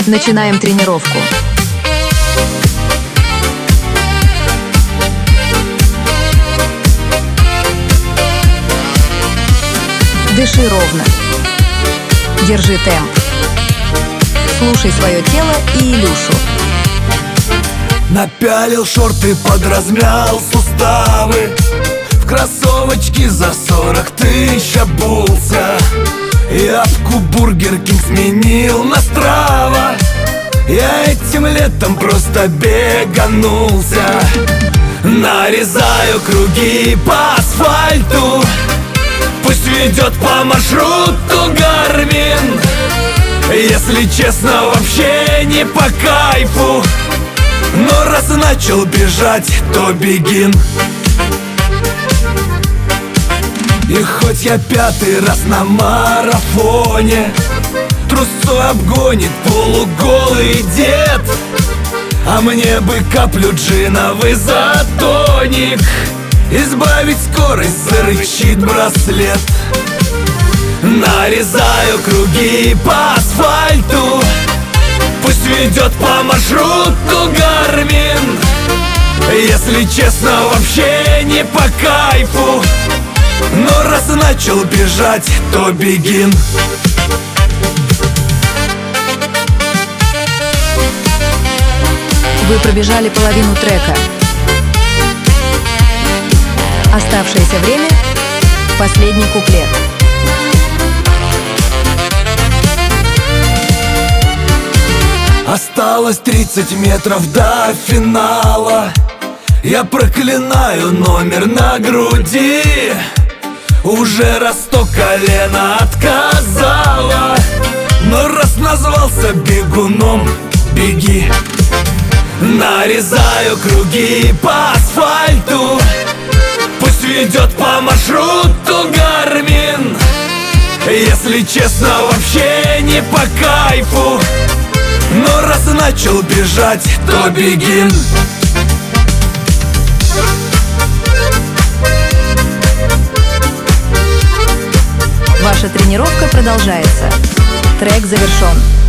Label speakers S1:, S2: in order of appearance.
S1: Начинаем тренировку. Дыши ровно. Держи темп. Слушай свое тело и Илюшу.
S2: Напялил шорты, подразмял суставы, в кроссовочки за 40 тысяч обулся. Ябку Бургер Кинг сменил на Страва. Я этим летом просто беганулся. Нарезаю круги по асфальту, пусть ведет по маршруту Гармин. Если честно, вообще не по кайфу, но раз начал бежать, то бегин. И хоть я 5-й раз на марафоне, трусцой обгонит полуголый дед, а мне бы каплю джина в изотоник, избавить скорость, зарычит браслет. Нарезаю круги по асфальту, пусть ведет по маршруту Гармин. Если честно, вообще не по кайфу, но раз начал бежать, то бегин.
S1: Вы пробежали половину трека. Оставшееся время – последний куплет.
S2: Осталось 30 метров до финала. Я проклинаю номер на груди. Уже раз 100 колено отказало, но раз назвался бегуном, беги. Нарезаю круги по асфальту, пусть ведет по маршруту Гармин. Если честно, вообще не по кайфу, но раз начал бежать, то бегин.
S1: Ваша тренировка продолжается. Трек завершен.